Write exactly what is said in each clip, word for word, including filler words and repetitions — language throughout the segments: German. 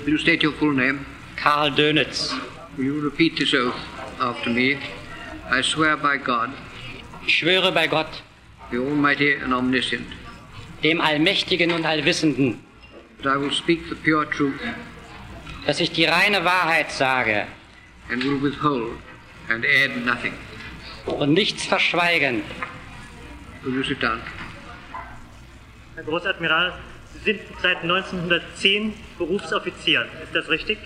Will you state your full name? Karl Dönitz. Will you repeat this oath after me? I swear by God, Ich schwöre bei Gott, the Almighty and Omniscient, dem Allmächtigen und Allwissenden, that I will speak the pure truth dass ich die reine Wahrheit sage and will withhold and add nothing. und nichts verschweigen. Will you sit down? Herr Großadmiral, Sie sind seit neunzehnhundertzehn Berufsoffizier. Ist das richtig?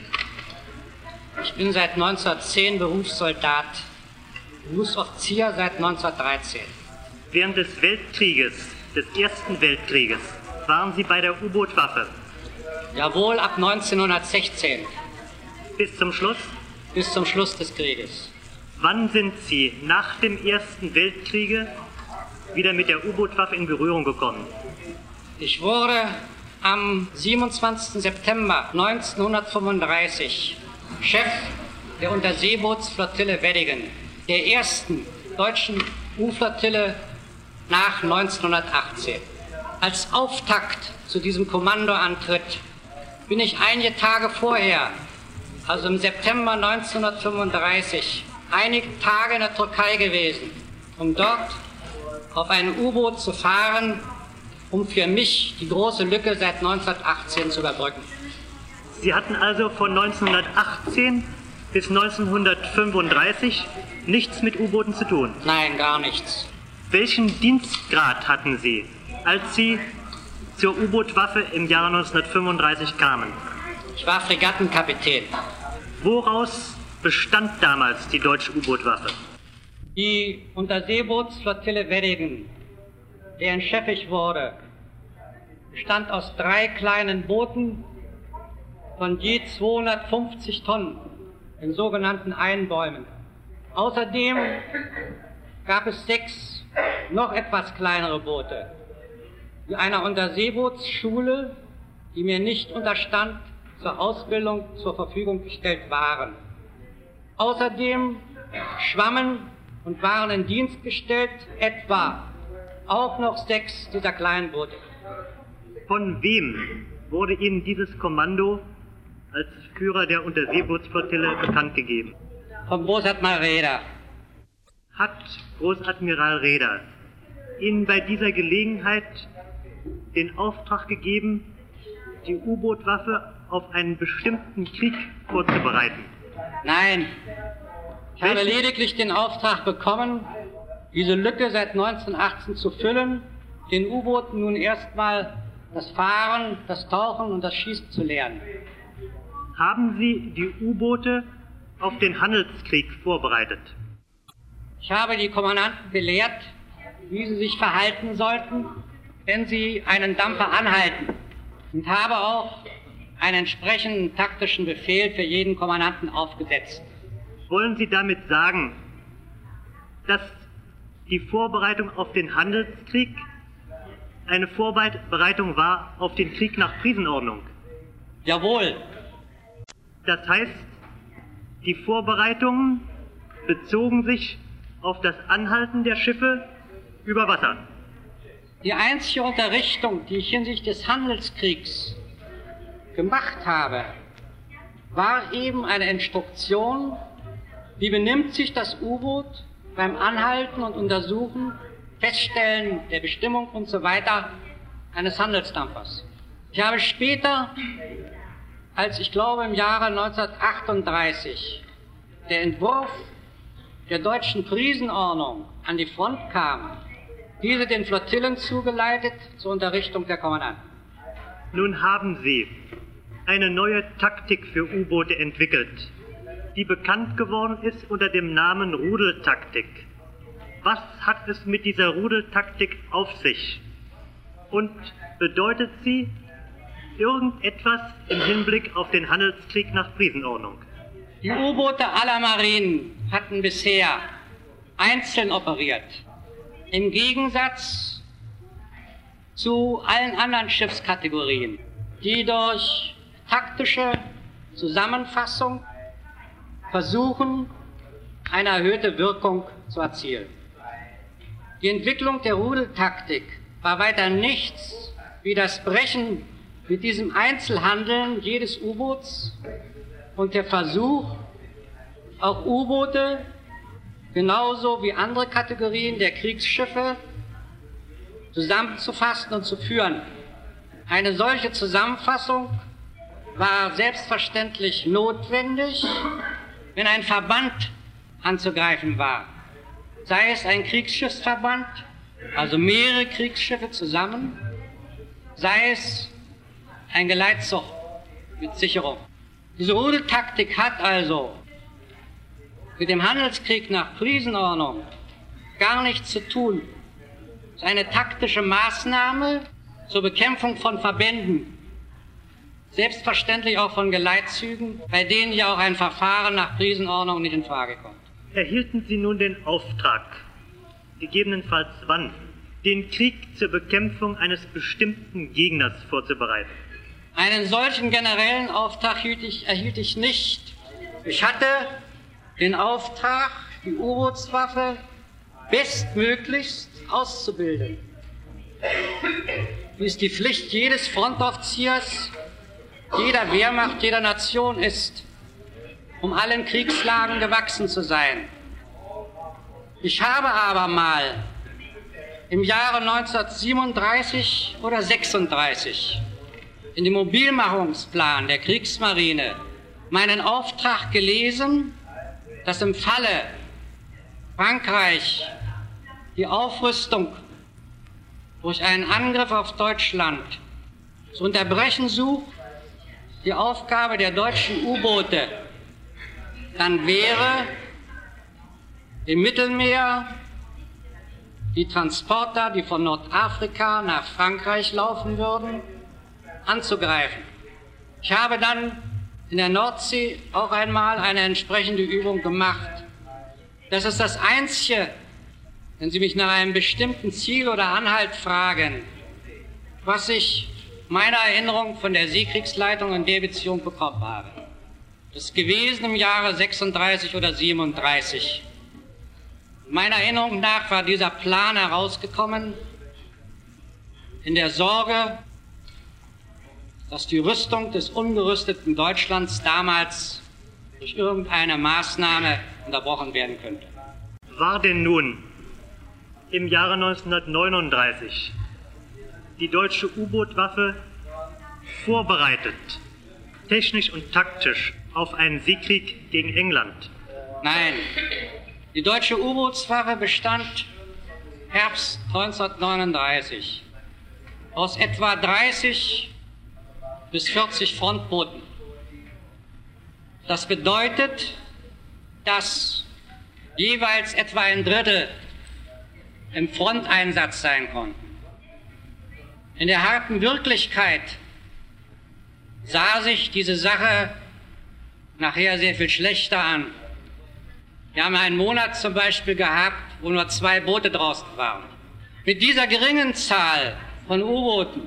Ich bin seit neunzehnhundertzehn Berufssoldat, Berufsoffizier seit neunzehnhundertdreizehn. Während des Weltkrieges, des Ersten Weltkrieges, waren Sie bei der U-Boot-Waffe. Jawohl, ab neunzehnhundertsechzehn, Bis zum Schluss? bis zum Schluss des Krieges. Wann sind Sie nach dem Ersten Weltkriege wieder mit der U-Boot-Waffe in Berührung gekommen? Ich wurde am siebenundzwanzigsten September neunzehnhundertfünfunddreißig Chef der Unterseebootsflottille Weddingen, der ersten deutschen U-Flottille nach neunzehnhundertachtzehn. Als Auftakt zu diesem Kommandoantritt bin ich einige Tage vorher, also im September neunzehnhundertfünfunddreißig, einige Tage in der Türkei gewesen, um dort auf ein U-Boot zu fahren, um für mich die große Lücke seit neunzehnhundertachtzehn zu überbrücken. Sie hatten also von neunzehnhundertachtzehn bis neunzehnhundertfünfunddreißig nichts mit U-Booten zu tun. Nein, gar nichts. Welchen Dienstgrad hatten Sie, als Sie zur U-Boot-Waffe im Jahre neunzehnhundertfünfunddreißig kamen? Ich war Fregattenkapitän. Woraus bestand damals die deutsche U-Boot-Waffe? Die Unterseebootsflottille Weddingen, deren Chef ich wurde, bestand aus drei kleinen Booten von je zweihundertfünfzig Tonnen, den sogenannten Einbäumen. Außerdem gab es sechs noch etwas kleinere Boote, die einer Unterseebootsschule, die mir nicht unterstand, zur Ausbildung zur Verfügung gestellt waren. Außerdem schwammen und waren in Dienst gestellt etwa auch noch sechs dieser kleinen Boote. Von wem wurde Ihnen dieses Kommando als Führer der Unterseebootsflottille bekannt gegeben? Vom Großadmiral Raeder. Hat Großadmiral Raeder Ihnen bei dieser Gelegenheit den Auftrag gegeben, die U-Boot-Waffe auf einen bestimmten Krieg vorzubereiten? Nein, ich habe lediglich den Auftrag bekommen, diese Lücke seit neunzehnhundertachtzehn zu füllen, den U-Booten nun erstmal das Fahren, das Tauchen und das Schießen zu lernen. Haben Sie die U-Boote auf den Handelskrieg vorbereitet? Ich habe die Kommandanten belehrt, wie sie sich verhalten sollten, wenn sie einen Dampfer anhalten, und habe auch einen entsprechenden taktischen Befehl für jeden Kommandanten aufgesetzt. Wollen Sie damit sagen, dass die Vorbereitung auf den Handelskrieg eine Vorbereitung war auf den Krieg nach Krisenordnung? Jawohl. Das heißt, die Vorbereitungen bezogen sich auf das Anhalten der Schiffe über Wasser. Die einzige Unterrichtung, die ich hinsichtlich des Handelskriegs gemacht habe, war eben eine Instruktion, wie benimmt sich das U-Boot beim Anhalten und Untersuchen, Feststellen der Bestimmung und so weiter eines Handelsdampfers. Ich habe später, als ich glaube im Jahre neunzehnhundertachtunddreißig der Entwurf der deutschen Krisenordnung an die Front kam, diese den Flottillen zugeleitet zur Unterrichtung der Kommandanten. Nun haben Sie eine neue Taktik für U-Boote entwickelt, die bekannt geworden ist unter dem Namen Rudeltaktik. Was hat es mit dieser Rudeltaktik auf sich? Und bedeutet sie irgendetwas im Hinblick auf den Handelskrieg nach Krisenordnung? Die U-Boote aller Marinen hatten bisher einzeln operiert, im Gegensatz zu allen anderen Schiffskategorien, die durch taktische Zusammenfassung versuchen, eine erhöhte Wirkung zu erzielen. Die Entwicklung der Rudeltaktik war weiter nichts wie das Brechen mit diesem Einzelhandeln jedes U-Boots und der Versuch, auch U-Boote genauso wie andere Kategorien der Kriegsschiffe zusammenzufassen und zu führen. Eine solche Zusammenfassung war selbstverständlich notwendig, wenn ein Verband anzugreifen war. Sei es ein Kriegsschiffsverband, also mehrere Kriegsschiffe zusammen, sei es ein Geleitzug mit Sicherung. Diese Rudeltaktik hat also mit dem Handelskrieg nach Friesenordnung gar nichts zu tun. Es ist eine taktische Maßnahme zur Bekämpfung von Verbänden, selbstverständlich auch von Geleitzügen, bei denen ja auch ein Verfahren nach Friesenordnung nicht in Frage kommt. Erhielten Sie nun den Auftrag, gegebenenfalls wann, den Krieg zur Bekämpfung eines bestimmten Gegners vorzubereiten? Einen solchen generellen Auftrag erhielt ich, erhielt ich nicht. Ich hatte den Auftrag, die U-Bootswaffe bestmöglichst auszubilden. Wie es die Pflicht jedes Frontoffiziers, jeder Wehrmacht, jeder Nation ist, um allen Kriegslagen gewachsen zu sein. Ich habe aber mal im Jahre neunzehnhundertsiebenunddreißig oder sechsunddreißig in dem Mobilmachungsplan der Kriegsmarine meinen Auftrag gelesen, dass im Falle Frankreich die Aufrüstung durch einen Angriff auf Deutschland zu unterbrechen sucht, die Aufgabe der deutschen U-Boote dann wäre, im Mittelmeer die Transporter, die von Nordafrika nach Frankreich laufen würden, anzugreifen. Ich habe dann in der Nordsee auch einmal eine entsprechende Übung gemacht. Das ist das Einzige, wenn Sie mich nach einem bestimmten Ziel oder Anhalt fragen, was ich meiner Erinnerung von der Seekriegsleitung in der Beziehung bekommen habe. Das ist gewesen im Jahre sechsunddreißig oder siebenunddreißig. Meiner Erinnerung nach war dieser Plan herausgekommen in der Sorge, dass die Rüstung des ungerüsteten Deutschlands damals durch irgendeine Maßnahme unterbrochen werden könnte. War denn nun im Jahre neunzehnhundertneununddreißig die deutsche U-Boot-Waffe vorbereitet, technisch und taktisch, auf einen Seekrieg gegen England? Nein, die deutsche U-Bootswaffe bestand Herbst neunzehnhundertneununddreißig aus etwa dreißig bis vierzig Frontbooten. Das bedeutet, dass jeweils etwa ein Drittel im Fronteinsatz sein konnten. In der harten Wirklichkeit sah sich diese Sache nachher sehr viel schlechter an. Wir haben einen Monat zum Beispiel gehabt, wo nur zwei Boote draußen waren. Mit dieser geringen Zahl von U-Booten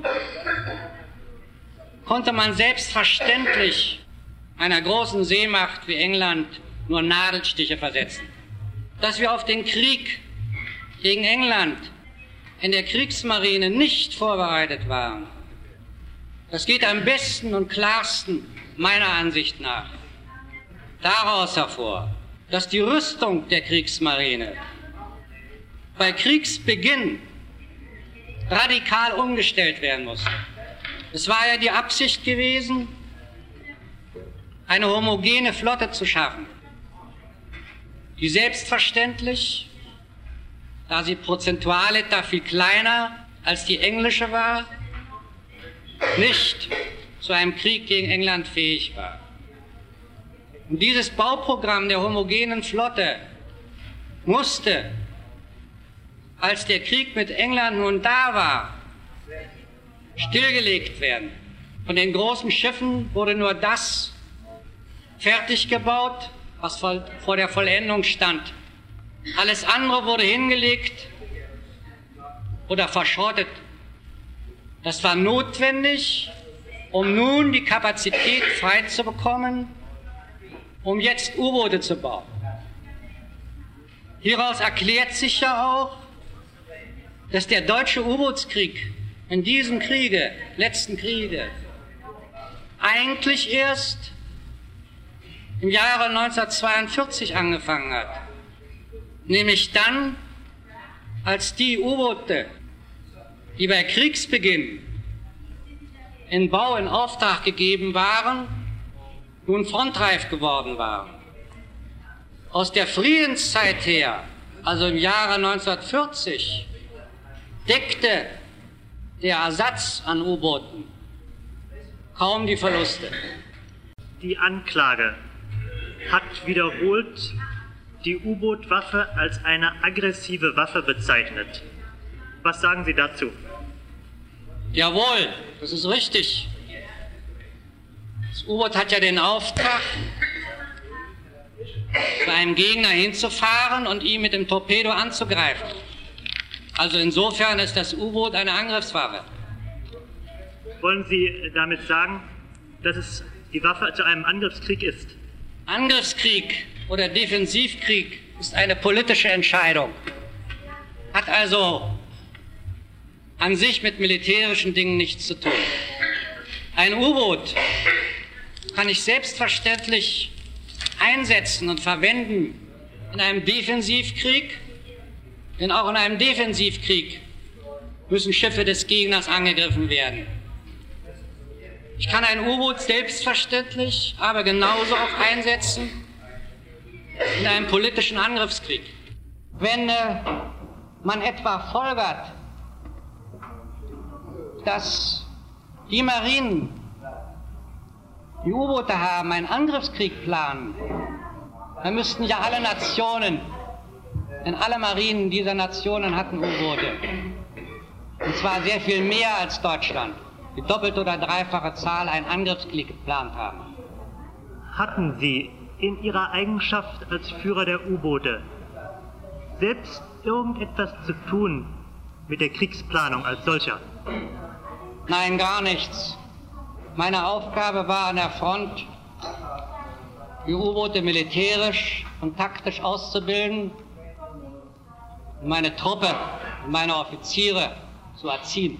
konnte man selbstverständlich einer großen Seemacht wie England nur Nadelstiche versetzen. Dass wir auf den Krieg gegen England in der Kriegsmarine nicht vorbereitet waren, das geht am besten und klarsten meiner Ansicht nach daraus hervor, dass die Rüstung der Kriegsmarine bei Kriegsbeginn radikal umgestellt werden musste. Es war ja die Absicht gewesen, eine homogene Flotte zu schaffen, die selbstverständlich, da sie prozentual etwa viel kleiner als die englische war, nicht zu einem Krieg gegen England fähig war. Und dieses Bauprogramm der homogenen Flotte musste, als der Krieg mit England nun da war, stillgelegt werden. Von den großen Schiffen wurde nur das fertig gebaut, was vor der Vollendung stand. Alles andere wurde hingelegt oder verschrottet. Das war notwendig, um nun die Kapazität frei zu bekommen, um jetzt U-Boote zu bauen. Hieraus erklärt sich ja auch, dass der deutsche U-Bootskrieg in diesem Kriege, letzten Kriege, eigentlich erst im Jahre neunzehnhundertzweiundvierzig angefangen hat. Nämlich dann, als die U-Boote, die bei Kriegsbeginn in Bau in Auftrag gegeben waren, nun frontreif geworden waren. Aus der Friedenszeit her, also im Jahre neunzehnhundertvierzig, deckte der Ersatz an U-Booten kaum die Verluste. Die Anklage hat wiederholt die U-Boot-Waffe als eine aggressive Waffe bezeichnet. Was sagen Sie dazu? Jawohl, das ist richtig. Das U-Boot hat ja den Auftrag, zu einem Gegner hinzufahren und ihn mit dem Torpedo anzugreifen. Also insofern ist das U-Boot eine Angriffswaffe. Wollen Sie damit sagen, dass es die Waffe zu einem Angriffskrieg ist? Angriffskrieg oder Defensivkrieg ist eine politische Entscheidung. Hat also an sich mit militärischen Dingen nichts zu tun. Ein U-Boot kann ich selbstverständlich einsetzen und verwenden in einem Defensivkrieg, denn auch in einem Defensivkrieg müssen Schiffe des Gegners angegriffen werden. Ich kann ein U-Boot selbstverständlich, aber genauso auch einsetzen in einem politischen Angriffskrieg. Wenn äh, man etwa folgert, dass die Marinen, die U-Boote haben, einen Angriffskrieg planen, dann müssten ja alle Nationen, denn alle Marinen dieser Nationen hatten U-Boote. Und zwar sehr viel mehr als Deutschland, die doppelte oder dreifache Zahl einen Angriffskrieg geplant haben. Hatten Sie in Ihrer Eigenschaft als Führer der U-Boote selbst irgendetwas zu tun mit der Kriegsplanung als solcher? Nein, gar nichts. Meine Aufgabe war an der Front, die U-Boote militärisch und taktisch auszubilden und meine Truppe und meine Offiziere zu erziehen.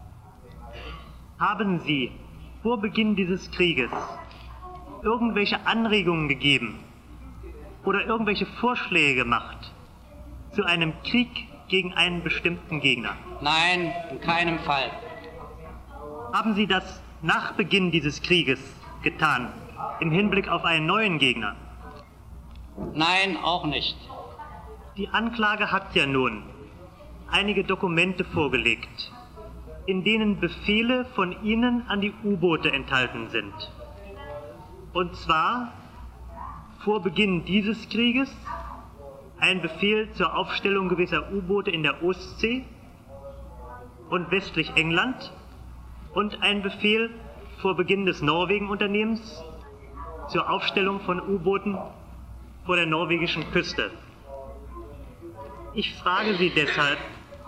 Haben Sie vor Beginn dieses Krieges irgendwelche Anregungen gegeben oder irgendwelche Vorschläge gemacht zu einem Krieg gegen einen bestimmten Gegner? Nein, in keinem Fall. Haben Sie das nach Beginn dieses Krieges getan, im Hinblick auf einen neuen Gegner? Nein, auch nicht. Die Anklage hat ja nun einige Dokumente vorgelegt, in denen Befehle von Ihnen an die U-Boote enthalten sind. Und zwar vor Beginn dieses Krieges ein Befehl zur Aufstellung gewisser U-Boote in der Ostsee und westlich England und ein Befehl vor Beginn des Norwegen-Unternehmens zur Aufstellung von U-Booten vor der norwegischen Küste. Ich frage Sie deshalb,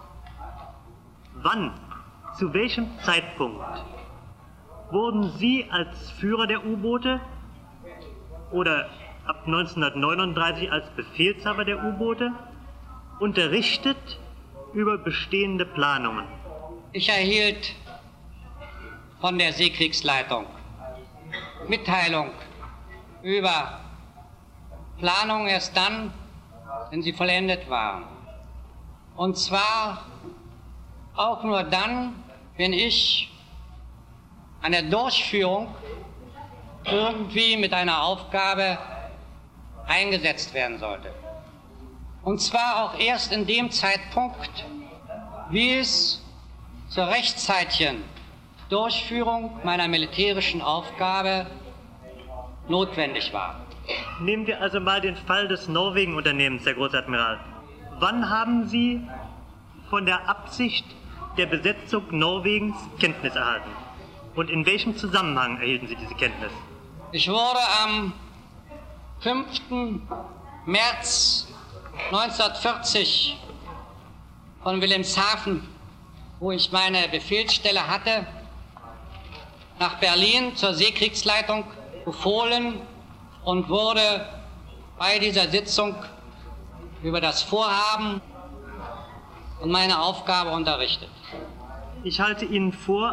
wann, zu welchem Zeitpunkt wurden Sie als Führer der U-Boote oder ab neunzehnhundertneununddreißig als Befehlshaber der U-Boote unterrichtet über bestehende Planungen? Ich erhielt von der Seekriegsleitung Mitteilung über Planungen erst dann, wenn sie vollendet waren. Und zwar auch nur dann, wenn ich an der Durchführung irgendwie mit einer Aufgabe eingesetzt werden sollte. Und zwar auch erst in dem Zeitpunkt, wie es zur rechtzeitigen Durchführung meiner militärischen Aufgabe notwendig war. Nehmen wir also mal den Fall des Norwegen-Unternehmens, Herr Großadmiral. Wann haben Sie von der Absicht der Besetzung Norwegens Kenntnis erhalten? Und in welchem Zusammenhang erhielten Sie diese Kenntnis? Ich wurde am fünften März neunzehnhundertvierzig von Wilhelmshaven, wo ich meine Befehlsstelle hatte, nach Berlin zur Seekriegsleitung befohlen und wurde bei dieser Sitzung über das Vorhaben und meine Aufgabe unterrichtet. Ich halte Ihnen vor,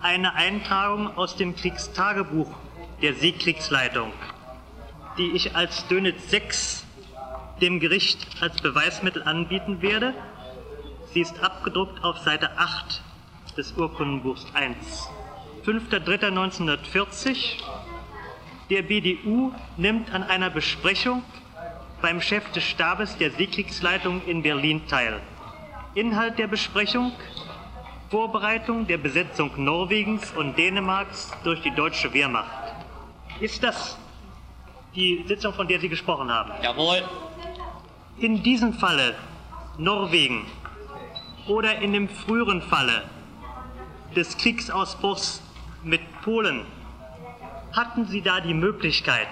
eine Eintragung aus dem Kriegstagebuch der Seekriegsleitung, die ich als Dönitz sechs dem Gericht als Beweismittel anbieten werde. Sie ist abgedruckt auf Seite acht des Urkundenbuchs eins. fünfter dritter neunzehnhundertvierzig. Der B D U nimmt an einer Besprechung beim Chef des Stabes der Seekriegsleitung in Berlin teil. Inhalt der Besprechung: Vorbereitung der Besetzung Norwegens und Dänemarks durch die deutsche Wehrmacht. Ist das die Sitzung, von der Sie gesprochen haben? Jawohl. In diesem Falle Norwegen oder in dem früheren Falle des Kriegsausbruchs mit Polen, hatten Sie da die Möglichkeit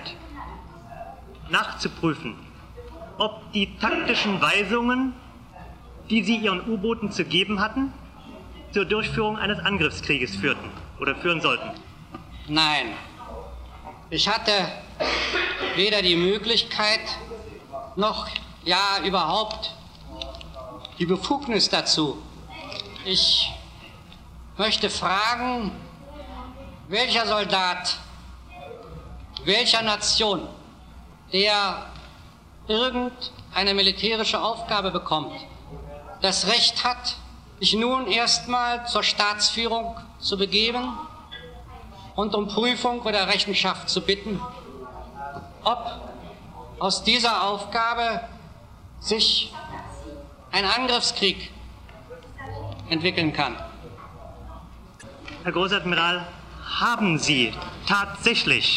nachzuprüfen, ob die taktischen Weisungen, die Sie Ihren U-Booten zu geben hatten, zur Durchführung eines Angriffskrieges führten oder führen sollten? Nein. Ich hatte weder die Möglichkeit noch ja überhaupt die Befugnis dazu. Ich möchte fragen, welcher Soldat welcher Nation, der irgendeine militärische Aufgabe bekommt, das Recht hat, sich nun erstmal zur Staatsführung zu begeben und um Prüfung oder Rechenschaft zu bitten, ob aus dieser Aufgabe sich ein Angriffskrieg entwickeln kann. Herr Großadmiral, haben Sie tatsächlich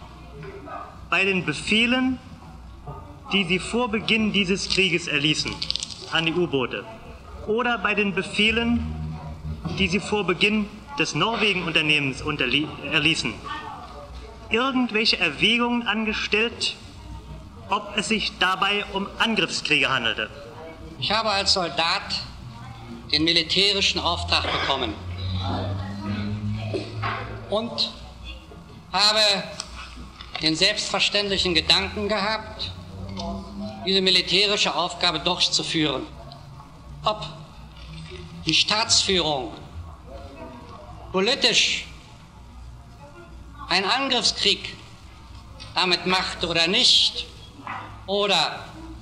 bei den Befehlen, die Sie vor Beginn dieses Krieges erließen, an die U-Boote, oder bei den Befehlen, die Sie vor Beginn des Norwegen-Unternehmens erließen, irgendwelche Erwägungen angestellt, ob es sich dabei um Angriffskriege handelte? Ich habe als Soldat den militärischen Auftrag bekommen und habe den selbstverständlichen Gedanken gehabt, diese militärische Aufgabe durchzuführen. Ob die Staatsführung politisch einen Angriffskrieg damit macht oder nicht, oder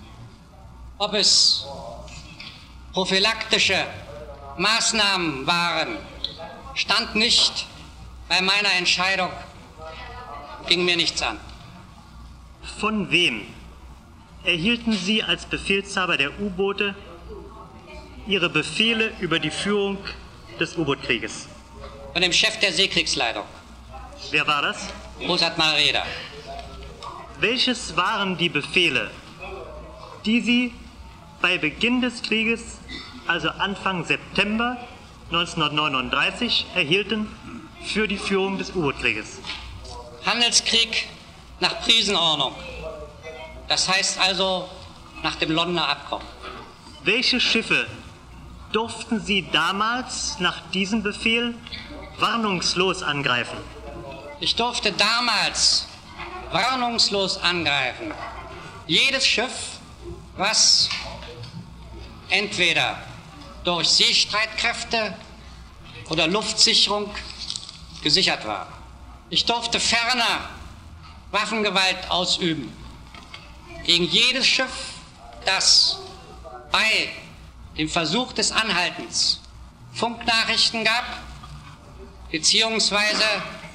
ob es prophylaktische Maßnahmen waren, stand nicht bei meiner Entscheidung, ging mir nichts an. Von wem erhielten Sie als Befehlshaber der U-Boote Ihre Befehle über die Führung des U-Boot-Krieges? Von dem Chef der Seekriegsleitung. Wer war das? Großadmiral Reder. Welches waren die Befehle, die Sie bei Beginn des Krieges, also Anfang September neunzehnhundertneununddreißig, erhielten für die Führung des U-Boot-Krieges? Handelskrieg nach Prisenordnung. Das heißt also nach dem Londoner Abkommen. Welche Schiffe durften Sie damals nach diesem Befehl warnungslos angreifen? Ich durfte damals warnungslos angreifen. Jedes Schiff, was entweder durch Seestreitkräfte oder Luftsicherung gesichert war. Ich durfte ferner Waffengewalt ausüben gegen jedes Schiff, das bei dem Versuch des Anhaltens Funknachrichten gab, beziehungsweise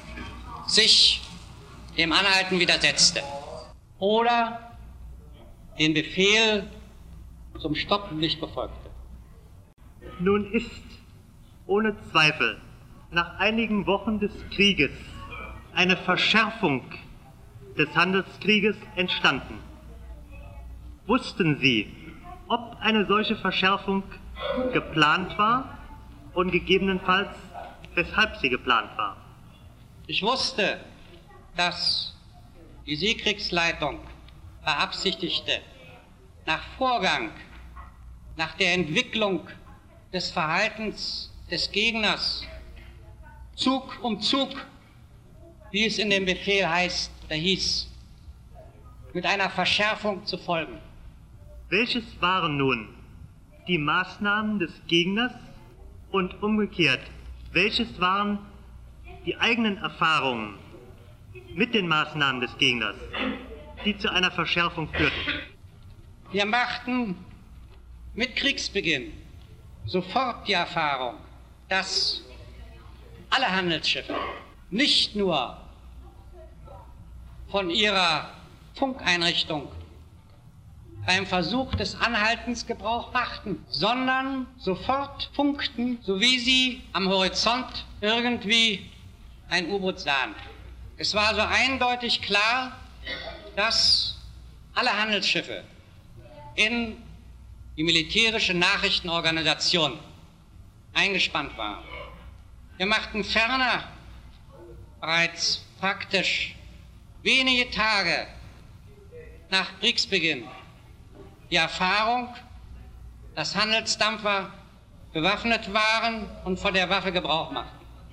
sich dem Anhalten widersetzte oder den Befehl zum Stoppen nicht befolgte. Nun ist ohne Zweifel nach einigen Wochen des Krieges eine Verschärfung des Handelskrieges entstanden. Wussten Sie, ob eine solche Verschärfung geplant war und gegebenenfalls weshalb sie geplant war? Ich wusste, dass die Seekriegsleitung beabsichtigte, nach Vorgang, nach der Entwicklung des Verhaltens des Gegners, Zug um Zug, wie es in dem Befehl heißt oder hieß, mit einer Verschärfung zu folgen. Welches waren nun die Maßnahmen des Gegners und umgekehrt, welches waren die eigenen Erfahrungen mit den Maßnahmen des Gegners, die zu einer Verschärfung führten? Wir machten mit Kriegsbeginn sofort die Erfahrung, dass alle Handelsschiffe nicht nur von ihrer Funkeinrichtung beim Versuch des Anhaltens Gebrauch machten, sondern sofort funkten, so wie sie am Horizont irgendwie ein U-Boot sahen. Es war so eindeutig klar, dass alle Handelsschiffe in die militärische Nachrichtenorganisation eingespannt waren. Wir machten ferner bereits praktisch wenige Tage nach Kriegsbeginn die Erfahrung, dass Handelsdampfer bewaffnet waren und von der Waffe Gebrauch machten.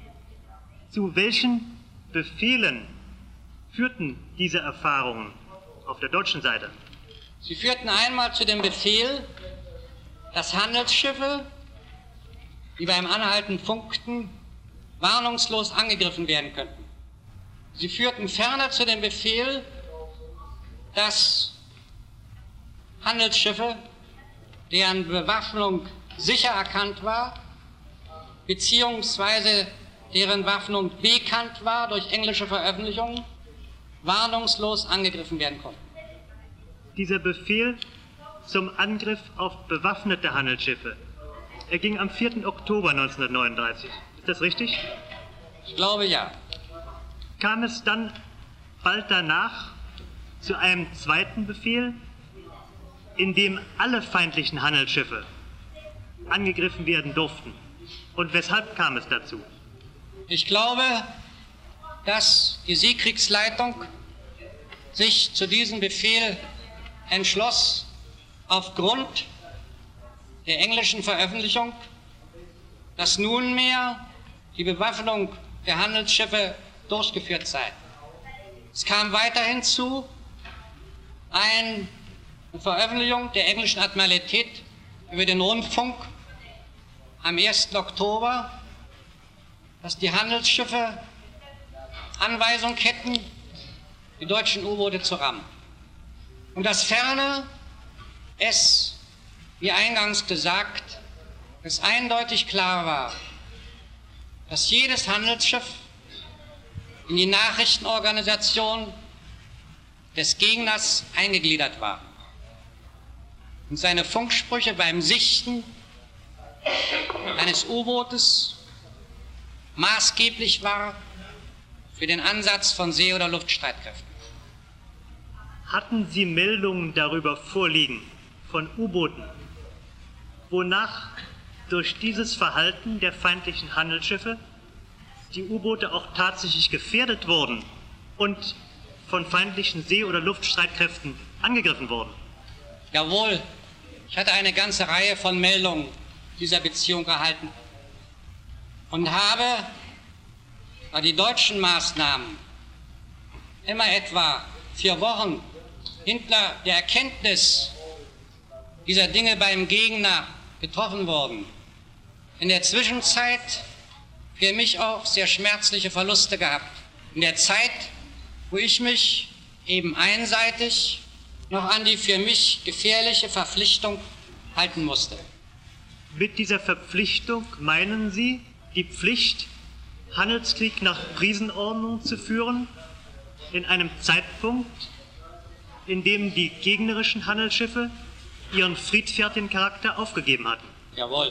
Zu welchen Befehlen führten diese Erfahrungen auf der deutschen Seite? Sie führten einmal zu dem Befehl, dass Handelsschiffe, die beim Anhalten funkten, warnungslos angegriffen werden könnten. Sie führten ferner zu dem Befehl, dass Handelsschiffe, deren Bewaffnung sicher erkannt war, beziehungsweise deren Waffnung bekannt war durch englische Veröffentlichungen, warnungslos angegriffen werden konnten. Dieser Befehl zum Angriff auf bewaffnete Handelsschiffe erging am vierten Oktober neunzehnhundertneununddreißig. Ist das richtig? Ich glaube ja. Kam es dann bald danach zu einem zweiten Befehl, in dem alle feindlichen Handelsschiffe angegriffen werden durften? Und weshalb kam es dazu? Ich glaube, dass die Seekriegsleitung sich zu diesem Befehl entschloss, aufgrund der englischen Veröffentlichung, dass nunmehr die Bewaffnung der Handelsschiffe durchgeführt sei. Es kam weiter hinzu eine Veröffentlichung der englischen Admiralität über den Rundfunk am ersten Oktober, dass die Handelsschiffe Anweisung hätten, die deutschen U-Boote zu rammen. Und dass ferner es, wie eingangs gesagt, es eindeutig klar war, dass jedes Handelsschiff in die Nachrichtenorganisation des Gegners eingegliedert war und seine Funksprüche beim Sichten eines U-Bootes maßgeblich war für den Ansatz von See- oder Luftstreitkräften. Hatten Sie Meldungen darüber vorliegen von U-Booten, wonach durch dieses Verhalten der feindlichen Handelsschiffe die U-Boote auch tatsächlich gefährdet wurden und von feindlichen See- oder Luftstreitkräften angegriffen wurden? Jawohl, ich hatte eine ganze Reihe von Meldungen dieser Beziehung erhalten und habe bei die deutschen Maßnahmen immer etwa vier Wochen hinter der Erkenntnis dieser Dinge beim Gegner getroffen worden. In der Zwischenzeit für mich auch sehr schmerzliche Verluste gehabt. In der Zeit, wo ich mich eben einseitig noch an die für mich gefährliche Verpflichtung halten musste. Mit dieser Verpflichtung meinen Sie die Pflicht, Handelskrieg nach Prisenordnung zu führen, in einem Zeitpunkt, in dem die gegnerischen Handelsschiffe ihren friedfertigen Charakter aufgegeben hatten? Jawohl.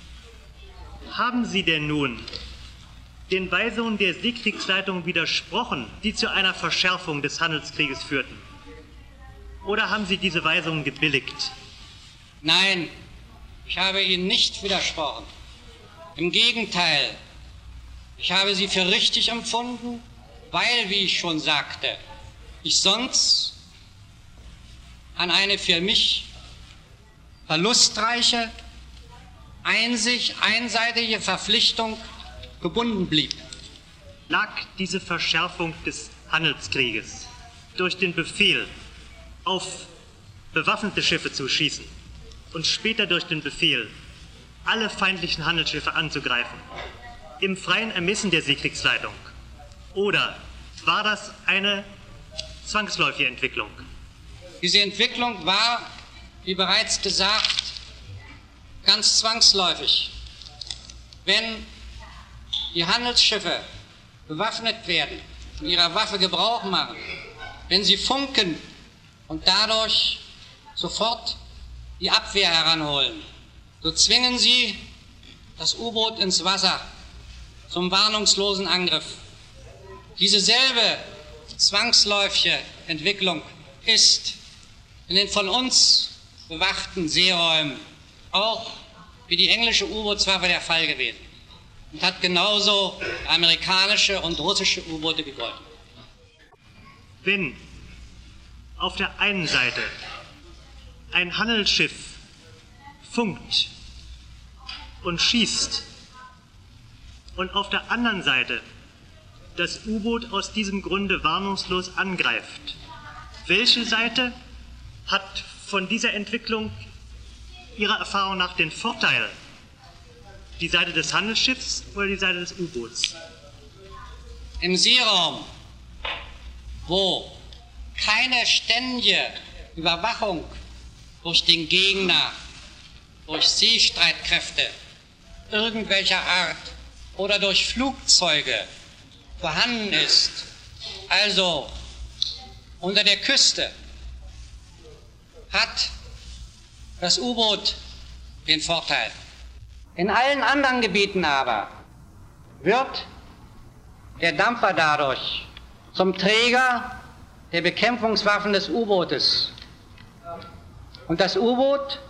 Haben Sie denn nun den Weisungen der Seekriegsleitung widersprochen, die zu einer Verschärfung des Handelskrieges führten? Oder haben Sie diese Weisungen gebilligt? Nein, ich habe ihnen nicht widersprochen. Im Gegenteil, ich habe sie für richtig empfunden, weil, wie ich schon sagte, ich sonst an eine für mich verlustreiche, einzig einseitige Verpflichtung gebunden blieb. Lag diese Verschärfung des Handelskrieges durch den Befehl, auf bewaffnete Schiffe zu schießen und später durch den Befehl, alle feindlichen Handelsschiffe anzugreifen, im freien Ermessen der Seekriegsleitung? Oder war das eine zwangsläufige Entwicklung? Diese Entwicklung war, wie bereits gesagt, ganz zwangsläufig. Wenn die Handelsschiffe bewaffnet werden, von ihrer Waffe Gebrauch machen, wenn sie funken und dadurch sofort die Abwehr heranholen, so zwingen sie das U-Boot ins Wasser zum warnungslosen Angriff. Diese selbe zwangsläufige Entwicklung ist in den von uns bewachten Seeräumen auch wie die englische U-Bootswaffe der Fall gewesen und hat genauso amerikanische und russische U-Boote gegolten. Wenn auf der einen Seite ein Handelsschiff funkt und schießt und auf der anderen Seite das U-Boot aus diesem Grunde warnungslos angreift, welche Seite hat von dieser Entwicklung Ihrer Erfahrung nach den Vorteil? Die Seite des Handelsschiffs oder die Seite des U-Boots? Im Seeraum, wo keine ständige Überwachung durch den Gegner, durch Seestreitkräfte irgendwelcher Art oder durch Flugzeuge vorhanden ist, also unter der Küste, hat das U-Boot den Vorteil. In allen anderen Gebieten aber wird der Dampfer dadurch zum Träger der Bekämpfungswaffen des U-Bootes. Und das U-Boot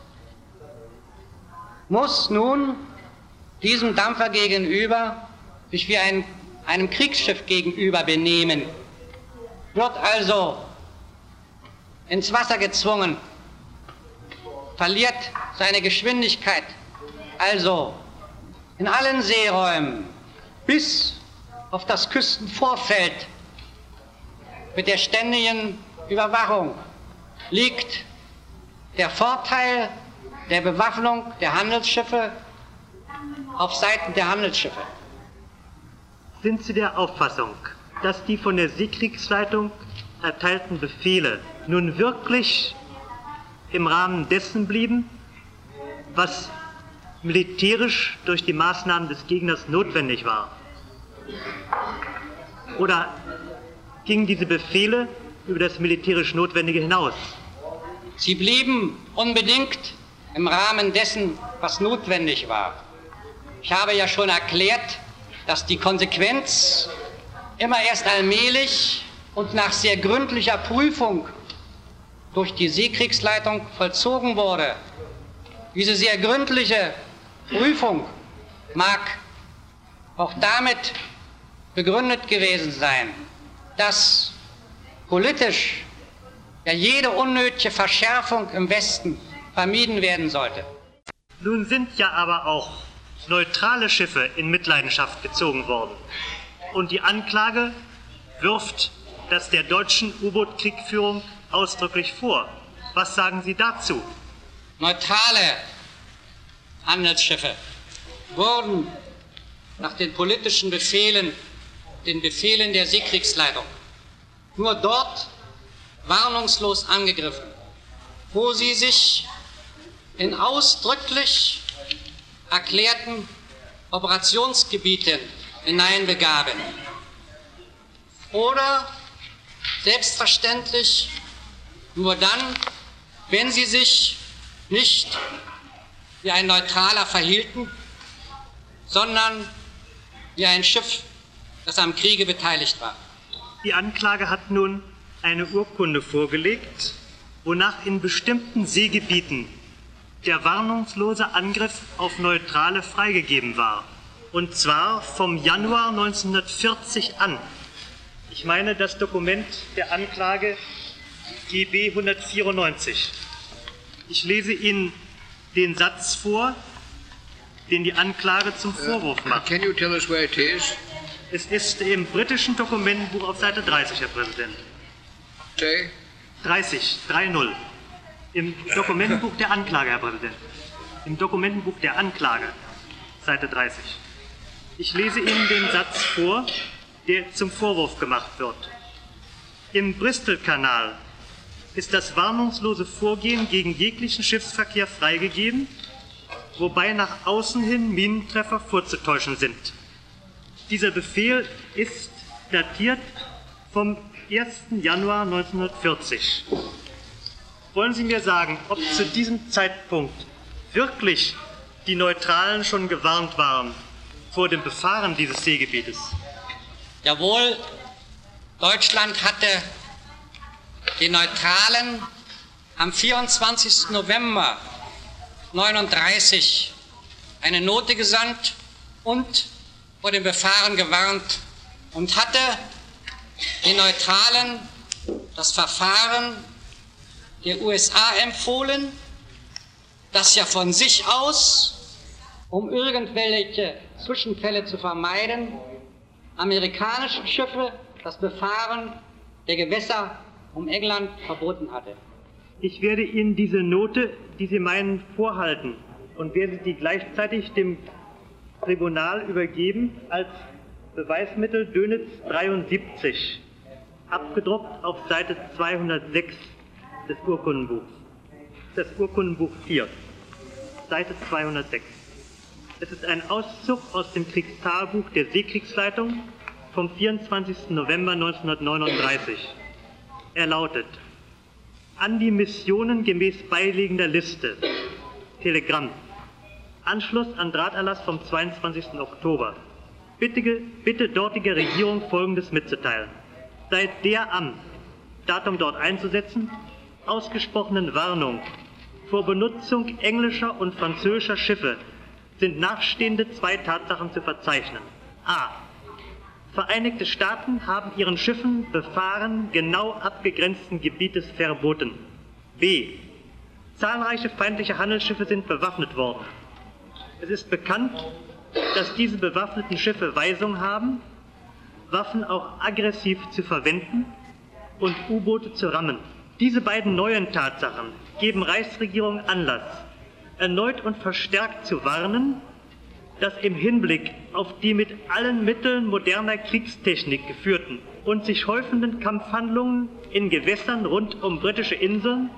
muss nun diesem Dampfer gegenüber sich wie ein, einem Kriegsschiff gegenüber benehmen, wird also ins Wasser gezwungen, verliert seine Geschwindigkeit, also in allen Seeräumen bis auf das Küstenvorfeld mit der ständigen Überwachung liegt der Vorteil der Bewaffnung der Handelsschiffe auf Seiten der Handelsschiffe. Sind Sie der Auffassung, dass die von der Seekriegsleitung erteilten Befehle nun wirklich im Rahmen dessen blieben, was militärisch durch die Maßnahmen des Gegners notwendig war? Oder gingen diese Befehle über das militärisch Notwendige hinaus? Sie blieben unbedingt im Rahmen dessen, was notwendig war. Ich habe ja schon erklärt, dass die Konsequenz immer erst allmählich und nach sehr gründlicher Prüfung durch die Seekriegsleitung vollzogen wurde. Diese sehr gründliche Prüfung mag auch damit begründet gewesen sein, dass politisch ja jede unnötige Verschärfung im Westen vermieden werden sollte. Nun sind ja aber auch neutrale Schiffe in Mitleidenschaft gezogen worden. Und die Anklage wirft das der deutschen U-Boot-Kriegführung ausdrücklich vor. Was sagen Sie dazu? Neutrale Handelsschiffe wurden nach den politischen Befehlen, den Befehlen der Seekriegsleitung, nur dort warnungslos angegriffen, wo sie sich in ausdrücklich erklärten Operationsgebieten hineinbegaben. Oder selbstverständlich nur dann, wenn sie sich nicht wie ein Neutraler verhielten, sondern wie ein Schiff, das am Kriege beteiligt war. Die Anklage hat nun eine Urkunde vorgelegt, wonach in bestimmten Seegebieten der warnungslose Angriff auf Neutrale freigegeben war. Und zwar vom Januar neunzehnhundertvierzig an. Ich meine das Dokument der Anklage G B hundertvierundneunzig. Ich lese Ihnen den Satz vor, den die Anklage zum Vorwurf macht. Can you tell us where it is? Es ist im britischen Dokumentenbuch auf Seite dreißig, Herr Präsident. Say? dreißig, dreißig. Im Dokumentenbuch der Anklage, Herr Präsident. Im Dokumentenbuch der Anklage, Seite dreißig. Ich lese Ihnen den Satz vor, der zum Vorwurf gemacht wird. Im Bristol-Kanal ist das warnungslose Vorgehen gegen jeglichen Schiffsverkehr freigegeben, wobei nach außen hin Minentreffer vorzutäuschen sind. Dieser Befehl ist datiert vom ersten Januar neunzehnhundertvierzig. Wollen Sie mir sagen, ob zu diesem Zeitpunkt wirklich die Neutralen schon gewarnt waren vor dem Befahren dieses Seegebietes? Jawohl, Deutschland hatte den Neutralen am vierundzwanzigsten November neunzehnhundertneununddreißig eine Note gesandt und vor dem Befahren gewarnt und hatte den Neutralen das Verfahren der U S A empfohlen, das ja von sich aus, um irgendwelche Zwischenfälle zu vermeiden, amerikanischen Schiffe das Befahren der Gewässer um England verboten hatte. Ich werde Ihnen diese Note, die Sie meinen, vorhalten und werde die gleichzeitig dem Tribunal übergeben als Beweismittel Dönitz dreiundsiebzig, abgedruckt auf Seite zweihundertsechs des Urkundenbuchs, das Urkundenbuch vier, Seite zweihundertsechs. Es ist ein Auszug aus dem Kriegstagebuch der Seekriegsleitung vom vierundzwanzigsten November neunzehnhundertneununddreißig. Er lautet: An die Missionen gemäß beilegender Liste. Telegramm. Anschluss an Drahterlass vom zweiundzwanzigsten Oktober. Bitte, bitte dortige Regierung Folgendes mitzuteilen. Seit der am Datum dort einzusetzen ausgesprochenen Warnung vor Benutzung englischer und französischer Schiffe sind nachstehende zwei Tatsachen zu verzeichnen. A. Vereinigte Staaten haben ihren Schiffen Befahren genau abgegrenzten Gebietes verboten. B. Zahlreiche feindliche Handelsschiffe sind bewaffnet worden. Es ist bekannt, dass diese bewaffneten Schiffe Weisung haben, Waffen auch aggressiv zu verwenden und U-Boote zu rammen. Diese beiden neuen Tatsachen geben Reichsregierung Anlass, erneut und verstärkt zu warnen, dass im Hinblick auf die mit allen Mitteln moderner Kriegstechnik geführten und sich häufenden Kampfhandlungen in Gewässern rund um britische Inseln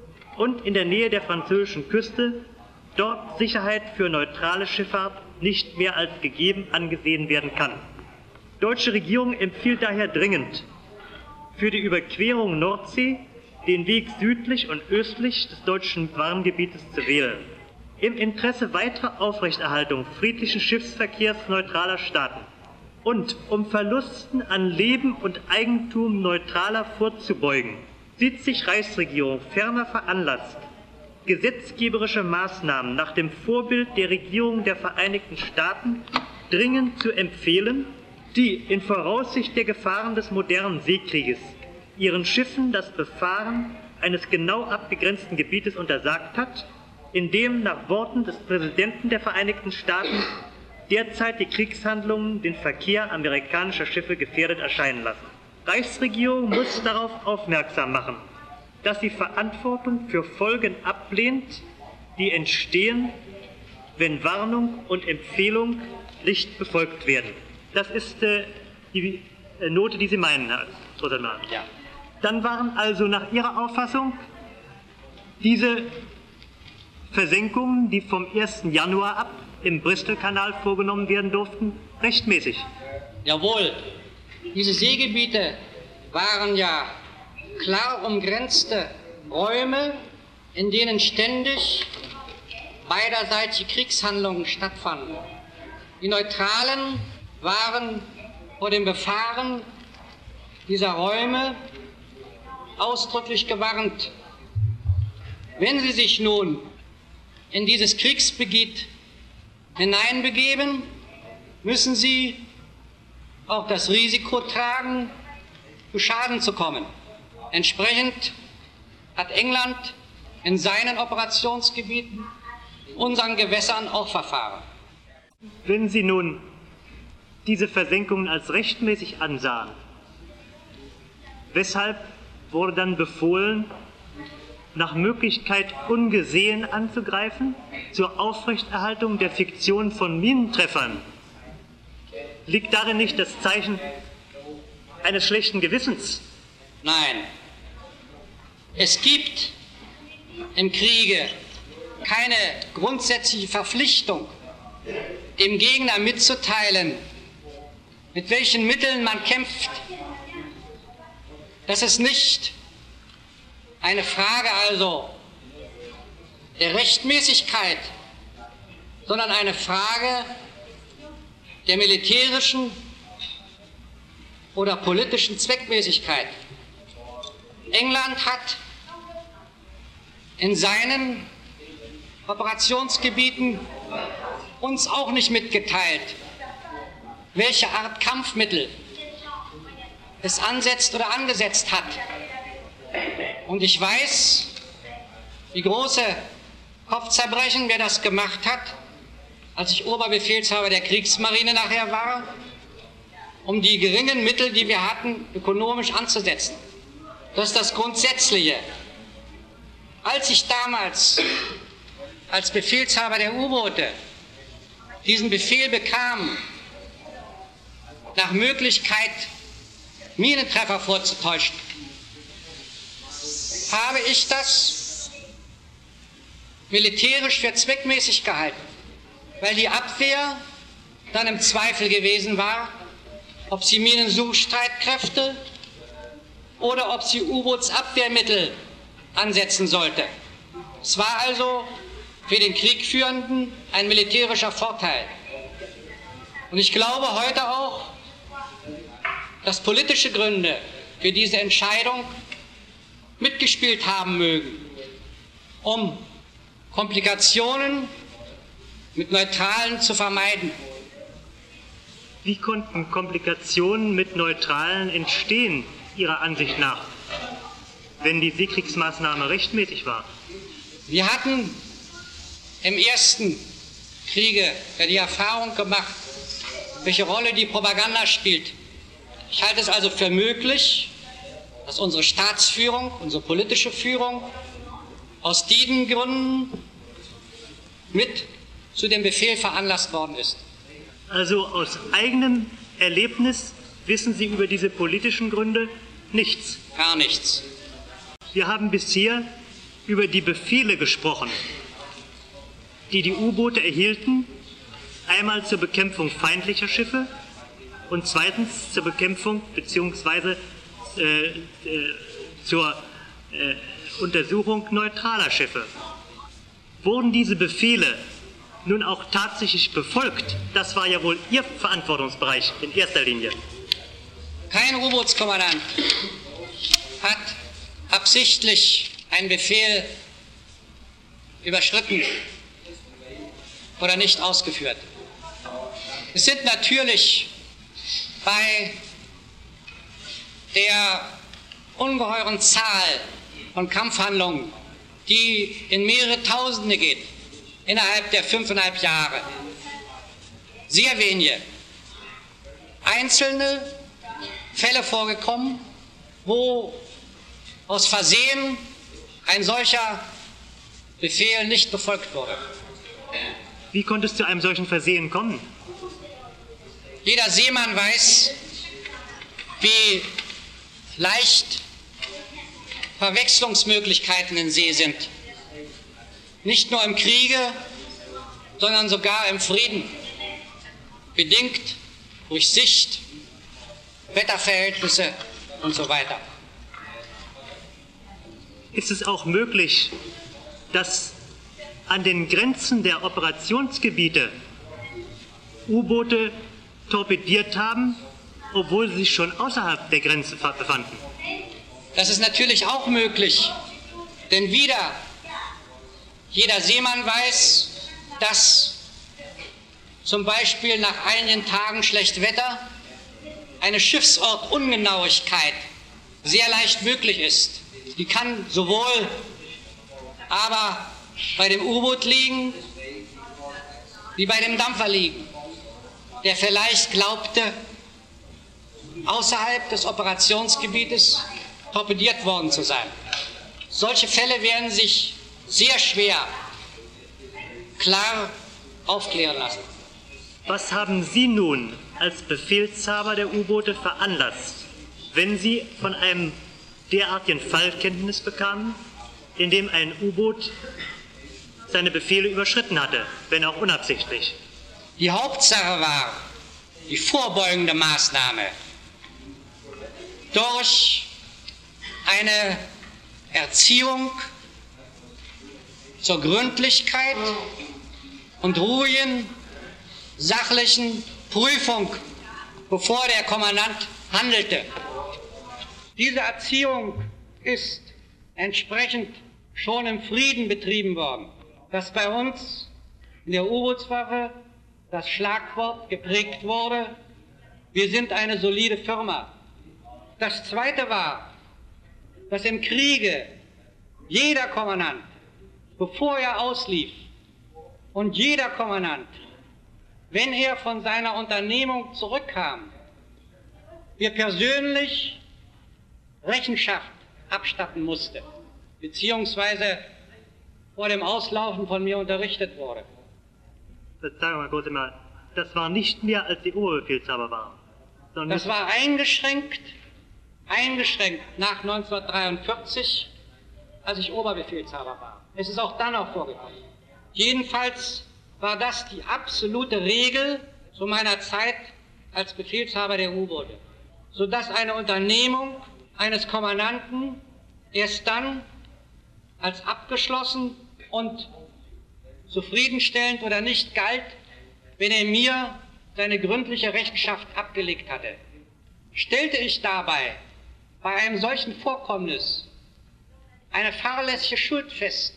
und in der Nähe der französischen Küste dort Sicherheit für neutrale Schifffahrt nicht mehr als gegeben angesehen werden kann. Die deutsche Regierung empfiehlt daher dringend, für die Überquerung Nordsee den Weg südlich und östlich des deutschen Warngebietes zu wählen. Im Interesse weiterer Aufrechterhaltung friedlichen Schiffsverkehrs neutraler Staaten und um Verlusten an Leben und Eigentum Neutraler vorzubeugen, sieht sich Reichsregierung ferner veranlasst, gesetzgeberische Maßnahmen nach dem Vorbild der Regierung der Vereinigten Staaten dringend zu empfehlen, die in Voraussicht der Gefahren des modernen Seekrieges ihren Schiffen das Befahren eines genau abgegrenzten Gebietes untersagt hat, in dem nach Worten des Präsidenten der Vereinigten Staaten derzeit die Kriegshandlungen den Verkehr amerikanischer Schiffe gefährdet erscheinen lassen. Reichsregierung muss darauf aufmerksam machen, dass sie Verantwortung für Folgen ablehnt, die entstehen, wenn Warnung und Empfehlung nicht befolgt werden. Das ist äh, die äh, Note, die Sie meinen, Herr Rosenmann. Ja. Dann waren also nach Ihrer Auffassung diese Versenkungen, die vom ersten Januar ab im Bristol-Kanal vorgenommen werden durften, rechtmäßig. Jawohl, diese Seegebiete waren ja klar umgrenzte Räume, in denen ständig beiderseitige Kriegshandlungen stattfanden. Die Neutralen waren vor dem Befahren dieser Räume ausdrücklich gewarnt. Wenn sie sich nun in dieses Kriegsgebiet hineinbegeben, müssen sie auch das Risiko tragen, zu Schaden zu kommen. Entsprechend hat England in seinen Operationsgebieten, unseren Gewässern auch verfahren. Wenn Sie nun diese Versenkungen als rechtmäßig ansahen, weshalb wurde dann befohlen, nach Möglichkeit ungesehen anzugreifen, zur Aufrechterhaltung der Fiktion von Minentreffern, Liegt darin nicht das Zeichen eines schlechten Gewissens? Nein. Es gibt im Kriege keine grundsätzliche Verpflichtung, dem Gegner mitzuteilen, mit welchen Mitteln man kämpft. Das ist nicht eine Frage also der Rechtmäßigkeit, sondern eine Frage der militärischen oder politischen Zweckmäßigkeit. England hat in seinen Operationsgebieten uns auch nicht mitgeteilt, welche Art Kampfmittel es ansetzt oder angesetzt hat. Und ich weiß, wie große Kopfzerbrechen mir das gemacht hat, als ich Oberbefehlshaber der Kriegsmarine nachher war, um die geringen Mittel, die wir hatten, ökonomisch anzusetzen. Das ist das Grundsätzliche. Als ich damals als Befehlshaber der U-Boote diesen Befehl bekam, nach Möglichkeit Minentreffer vorzutäuschen, habe ich das militärisch für zweckmäßig gehalten, weil die Abwehr dann im Zweifel gewesen war, ob sie Minensuchstreitkräfte oder ob sie U-Bootsabwehrmittel ansetzen sollte. Es war also für den Kriegführenden ein militärischer Vorteil. Und ich glaube heute auch, dass politische Gründe für diese Entscheidung mitgespielt haben mögen, um Komplikationen mit Neutralen zu vermeiden. Wie konnten Komplikationen mit Neutralen entstehen, Ihrer Ansicht nach, wenn die Seekriegsmaßnahme rechtmäßig war? Wir hatten im ersten Kriege ja die Erfahrung gemacht, welche Rolle die Propaganda spielt. Ich halte es also für möglich, dass unsere Staatsführung, unsere politische Führung aus diesen Gründen mit zu dem Befehl veranlasst worden ist. Also aus eigenem Erlebnis wissen Sie über diese politischen Gründe nichts? Gar nichts. Wir haben bisher über die Befehle gesprochen, die die U-Boote erhielten, einmal zur Bekämpfung feindlicher Schiffe und zweitens zur Bekämpfung bzw. Äh, äh, zur äh, Untersuchung neutraler Schiffe. Wurden diese Befehle nun auch tatsächlich befolgt? Das war ja wohl Ihr Verantwortungsbereich in erster Linie. Kein U-Bootskommandant hat absichtlich einen Befehl überschritten oder nicht ausgeführt. Es sind natürlich bei der ungeheuren Zahl von Kampfhandlungen, die in mehrere Tausende geht, innerhalb der fünfeinhalb Jahre, sehr wenige einzelne Fälle vorgekommen, wo aus Versehen ein solcher Befehl nicht befolgt wurde. Wie konnte es zu einem solchen Versehen kommen? Jeder Seemann weiß, wie leicht Verwechslungsmöglichkeiten in See sind. Nicht nur im Kriege, sondern sogar im Frieden. Bedingt durch Sicht, Wetterverhältnisse und so weiter. Ist es auch möglich, dass an den Grenzen der Operationsgebiete U-Boote torpediert haben, obwohl sie sich schon außerhalb der Grenze befanden? Das ist natürlich auch möglich, denn wieder jeder Seemann weiß, dass zum Beispiel nach einigen Tagen schlechtem Wetter eine Schiffsortungenauigkeit sehr leicht möglich ist. Die kann sowohl aber bei dem U-Boot liegen, wie bei dem Dampfer liegen, der vielleicht glaubte, außerhalb des Operationsgebietes torpediert worden zu sein. Solche Fälle werden sich sehr schwer klar aufklären lassen. Was haben Sie nun als Befehlshaber der U-Boote veranlasst, wenn Sie von einem derartigen Fall Kenntnis bekamen, in dem ein U-Boot seine Befehle überschritten hatte, wenn auch unabsichtlich? Die Hauptsache war die vorbeugende Maßnahme durch eine Erziehung zur Gründlichkeit und ruhigen, sachlichen Prüfung, bevor der Kommandant handelte. Diese Erziehung ist entsprechend schon im Frieden betrieben worden, dass bei uns in der U-Bootswaffe das Schlagwort geprägt wurde: Wir sind eine solide Firma. Das Zweite war, dass im Kriege jeder Kommandant, bevor er auslief, und jeder Kommandant, wenn er von seiner Unternehmung zurückkam, wir persönlich Rechenschaft abstatten musste, beziehungsweise vor dem Auslaufen von mir unterrichtet wurde. Sagen wir mal kurz immer, das war nicht mehr, als die Oberbefehlshaber waren. Das war eingeschränkt, eingeschränkt nach neunzehnhundertdreiundvierzig, als ich Oberbefehlshaber war. Es ist auch dann noch vorgekommen. Jedenfalls war das die absolute Regel zu meiner Zeit als Befehlshaber der U-Boote, sodass eine Unternehmung eines Kommandanten erst dann als abgeschlossen und zufriedenstellend oder nicht galt, wenn er mir seine gründliche Rechenschaft abgelegt hatte. Stellte ich dabei bei einem solchen Vorkommnis eine fahrlässige Schuld fest,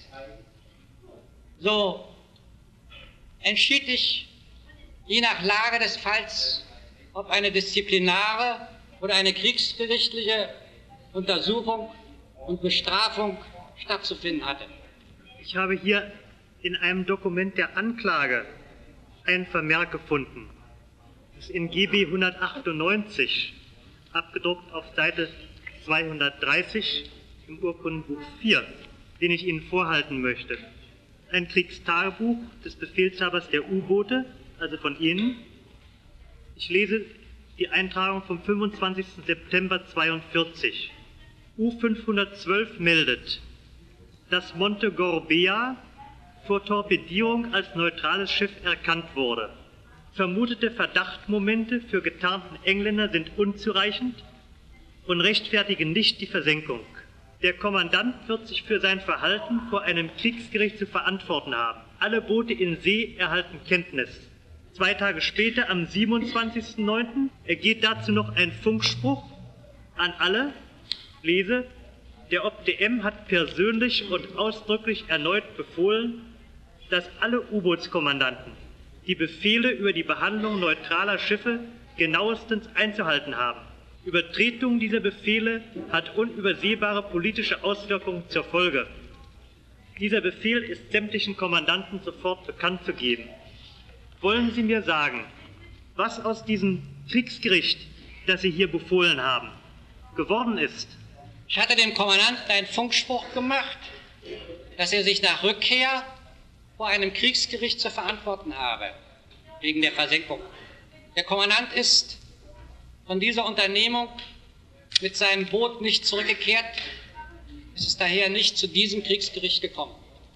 so entschied ich je nach Lage des Falls, ob eine disziplinare oder eine kriegsgerichtliche Untersuchung und Bestrafung stattzufinden hatte. Ich habe hier in einem Dokument der Anklage einen Vermerk gefunden. Das ist in G B hundertachtundneunzig, abgedruckt auf Seite zweihundertdreißig im Urkundenbuch vier, den ich Ihnen vorhalten möchte. Ein Kriegstagebuch des Befehlshabers der U-Boote, also von Ihnen. Ich lese die Eintragung vom fünfundzwanzigsten September zweiundvierzig. U fünfhundertzwölf meldet, dass Monte Gorbea vor Torpedierung als neutrales Schiff erkannt wurde. Vermutete Verdachtmomente für getarnten Engländer sind unzureichend und rechtfertigen nicht die Versenkung. Der Kommandant wird sich für sein Verhalten vor einem Kriegsgericht zu verantworten haben. Alle Boote in See erhalten Kenntnis. Zwei Tage später, am siebenundzwanzigsten neunten, ergeht dazu noch ein Funkspruch an alle. Lese: Der O B D M hat persönlich und ausdrücklich erneut befohlen, dass alle U-Bootskommandanten die Befehle über die Behandlung neutraler Schiffe genauestens einzuhalten haben. Übertretung dieser Befehle hat unübersehbare politische Auswirkungen zur Folge. Dieser Befehl ist sämtlichen Kommandanten sofort bekannt zu geben. Wollen Sie mir sagen, was aus diesem Kriegsgericht, das Sie hier befohlen haben, geworden ist? Ich hatte dem Kommandanten einen Funkspruch gemacht, dass er sich nach Rückkehr vor einem Kriegsgericht zu verantworten habe, wegen der Versenkung. Der Kommandant ist von dieser Unternehmung mit seinem Boot nicht zurückgekehrt. Es ist daher nicht zu diesem Kriegsgericht gekommen.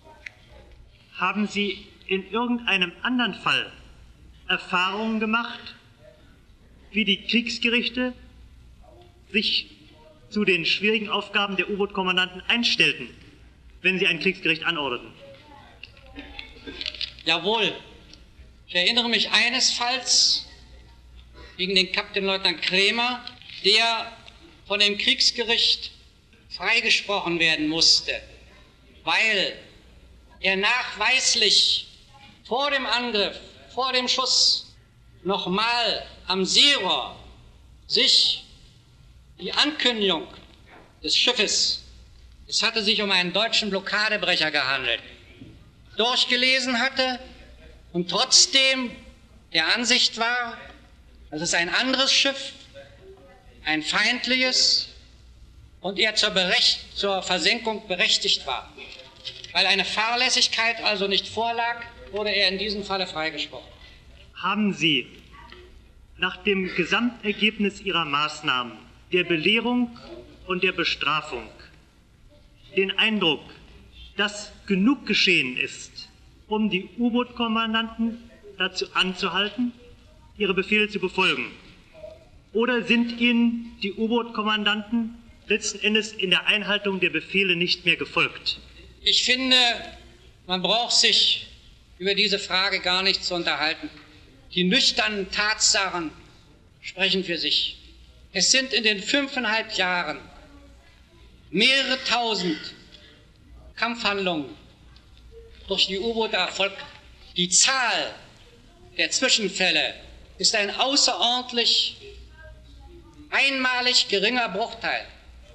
Haben Sie in irgendeinem anderen Fall Erfahrungen gemacht, wie die Kriegsgerichte sich zu den schwierigen Aufgaben der U-Boot-Kommandanten einstellten, wenn sie ein Kriegsgericht anordneten? Jawohl. Ich erinnere mich eines Falls gegen den Kapitänleutnant Krämer, der von dem Kriegsgericht freigesprochen werden musste, weil er nachweislich vor dem Angriff, vor dem Schuss nochmal am Seerohr sich die Ankündigung des Schiffes, es hatte sich um einen deutschen Blockadebrecher gehandelt, durchgelesen hatte und trotzdem der Ansicht war, dass es ein anderes Schiff, ein feindliches, und er zur, Berecht, zur Versenkung berechtigt war. Weil eine Fahrlässigkeit also nicht vorlag, wurde er in diesem Falle freigesprochen. Haben Sie nach dem Gesamtergebnis Ihrer Maßnahmen, der Belehrung und der Bestrafung, den Eindruck, dass genug geschehen ist, um die U-Boot-Kommandanten dazu anzuhalten, ihre Befehle zu befolgen? Oder sind Ihnen die U-Boot-Kommandanten letzten Endes in der Einhaltung der Befehle nicht mehr gefolgt? Ich finde, man braucht sich über diese Frage gar nicht zu unterhalten. Die nüchternen Tatsachen sprechen für sich. Es sind in den fünfeinhalb Jahren mehrere tausend Kampfhandlungen durch die U-Boote erfolgt. Die Zahl der Zwischenfälle ist ein außerordentlich einmalig geringer Bruchteil.